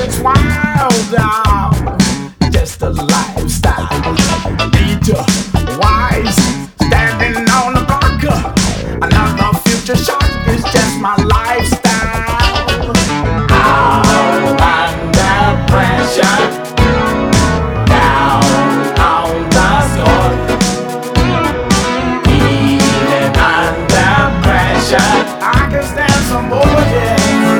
it's wild now. Just a lifestyle. Leader, wise, standing on the block. Another future shock is just my lifestyle. All under pressure. Down on the score. Even under pressure. I can stand some more, yeah.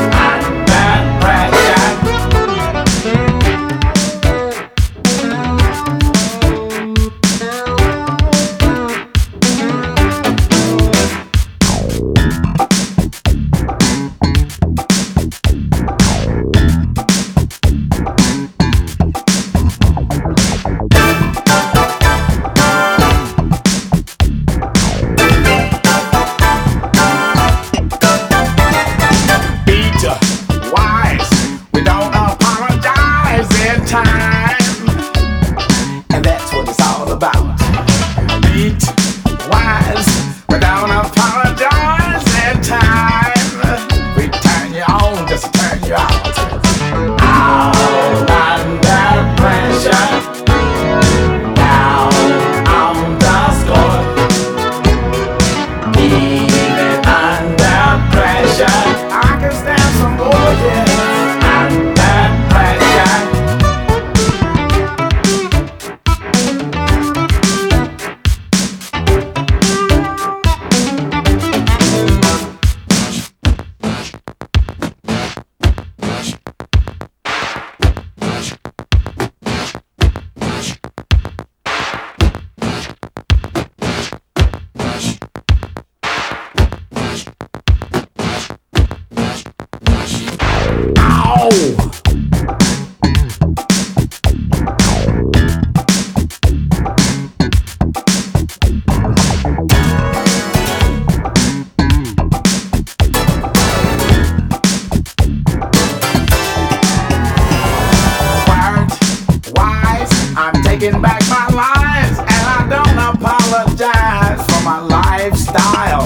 Taking back my life, and I don't apologize for my lifestyle.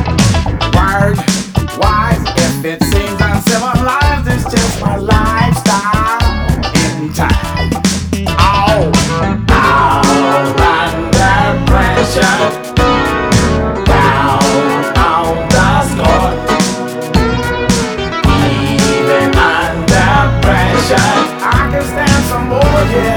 Word, wise, if it seems uncivilized, it's just my lifestyle in time. All under pressure. Down on the score. Even under pressure. I can stand some more, yeah.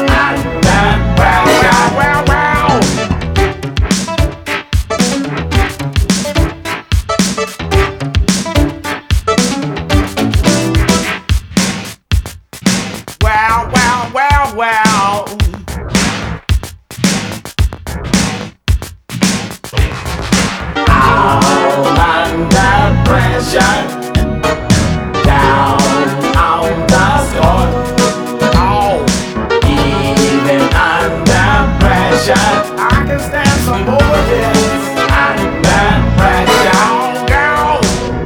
I can stand some more, yes. I'm that pressure, girl.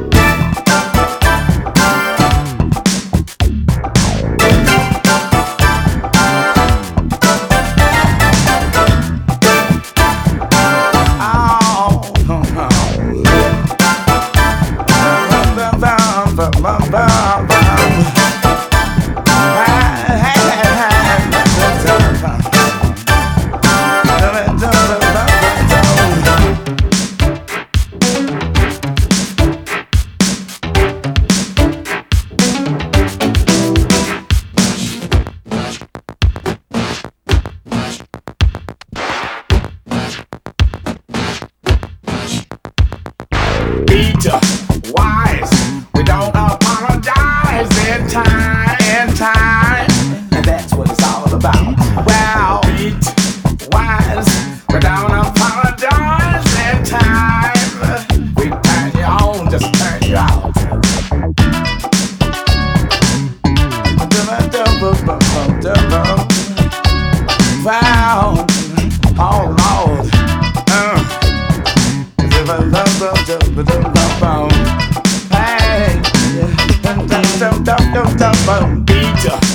Wise, we don't apologize in time, and that's what it's all about. Well, wise, we don't apologize in time. We turn you on, just turn you out. Wow, oh Lord. Hey, beat